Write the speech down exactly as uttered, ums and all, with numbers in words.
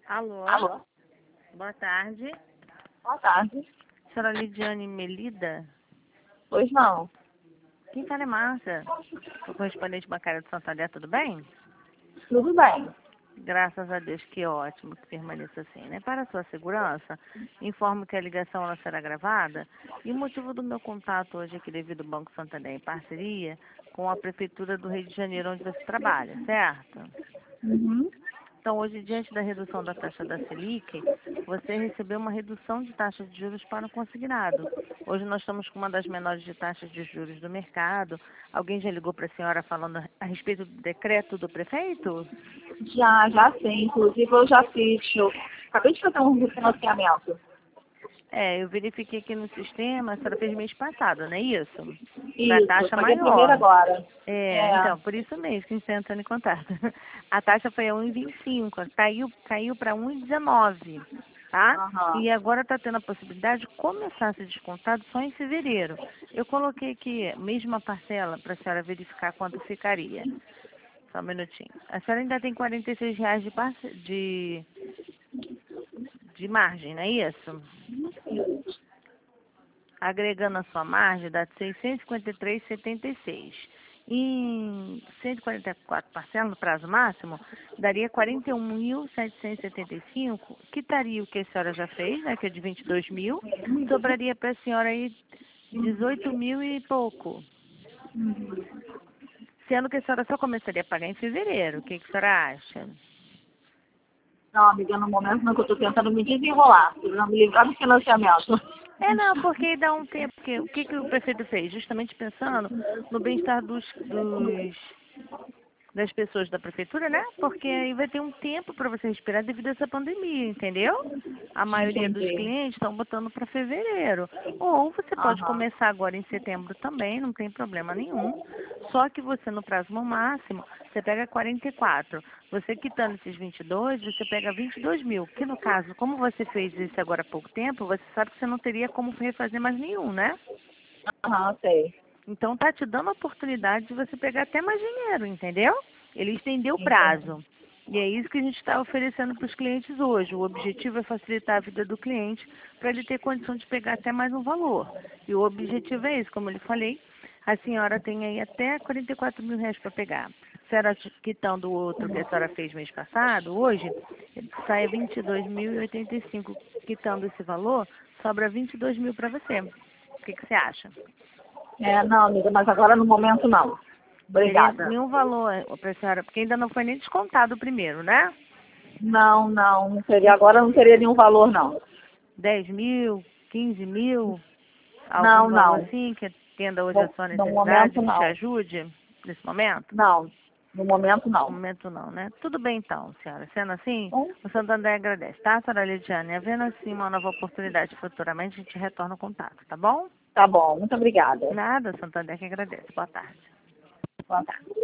Alô? Alô? Boa tarde. Boa tarde. Senhora Lidiane Melida? Pois não. Quem fala é Márcia, o correspondente bancário de Santander, tudo bem? Tudo bem. Graças a Deus, que ótimo que permaneça assim, né? Para a sua segurança, informo que a ligação ela será gravada e o motivo do meu contato hoje aqui devido ao Banco Santander em parceria com a Prefeitura do Rio de Janeiro, onde você trabalha, certo? Uhum. Então, hoje, diante da redução da taxa da Selic, você recebeu uma redução de taxa de juros para o consignado. Hoje nós estamos com uma das menores de taxas de juros do mercado. Alguém já ligou para a senhora falando a respeito do decreto do prefeito? Já, já sei. Inclusive eu já fiz. Eu acabei de fazer um refinanciamento. É, eu verifiquei aqui no sistema, a senhora fez mês passado, não é isso? Para Isso, eu taxa paguei primeiro maior. agora. É, É. então, por isso mesmo que a gente está entrando em contato. A taxa foi a um vírgula vinte e cinco, caiu, caiu para um vírgula dezenove, tá? Aham. E agora está tendo a possibilidade de começar a ser descontado só em fevereiro. Eu coloquei aqui, mesma parcela, para a senhora verificar quanto ficaria. Só um minutinho. A senhora ainda tem quarenta e seis reais de, parce... de... de margem, não é isso? Agregando a sua margem, dá seiscentos e cinquenta e três vírgula setenta e seis. Em cento e quarenta e quatro parcelas, no prazo máximo, daria quarenta e um mil setecentos e setenta e cinco, quitaria o que a senhora já fez, né, que é de vinte e dois mil, sobraria para a senhora aí dezoito mil e pouco. Sendo que a senhora só começaria a pagar em fevereiro. O que, que a senhora acha? Não, amiga, no momento não, que eu estou tentando me desenrolar. Não me livrar do financiamento. É, não, porque dá um tempo. Que, o que, que o prefeito fez? Justamente pensando no bem-estar dos, dos, das pessoas da prefeitura, né? Porque aí vai ter um tempo para você respirar devido a essa pandemia, entendeu? A maioria dos Entendi. clientes estão botando para fevereiro. Ou você pode Aham. começar agora em setembro também, não tem problema nenhum. Só que você, no prazo máximo, você pega quarenta e quatro. Você quitando esses vinte e dois, você pega vinte e dois mil. Que no caso, como você fez isso agora há pouco tempo, você sabe que você não teria como refazer mais nenhum, né? Aham, sei. Então tá te dando a oportunidade de você pegar até mais dinheiro, entendeu? Ele estendeu o Entendi. prazo. E é isso que a gente está oferecendo para os clientes hoje. O objetivo é facilitar a vida do cliente para ele ter condição de pegar até mais um valor. E o objetivo é esse, como eu lhe falei, a senhora tem aí até quarenta e quatro mil reais para pegar. A senhora quitando o outro que a senhora fez mês passado, hoje, sai vinte e dois mil e oitenta e cinco. Quitando esse valor, sobra vinte e dois mil para você. O que, que você acha? É, não, amiga, mas agora no momento não. Teria Obrigada. nenhum valor para a senhora, porque ainda não foi nem descontado o primeiro, né? Não, não, não teria, agora não teria nenhum valor, não. dez mil, quinze mil, algum Não, valor não. assim que atenda hoje a No, sua no necessidade, momento que te não. ajude nesse momento? Não, no momento No não. momento não, né? Tudo bem então, senhora. Sendo assim, Bom, o Santander agradece, tá, senhora Lidiane? Havendo assim uma nova oportunidade futuramente, a gente retorna o contato, tá bom? tá bom, muito obrigada. Nada, Santander que agradece. Boa tarde. Boa tarde.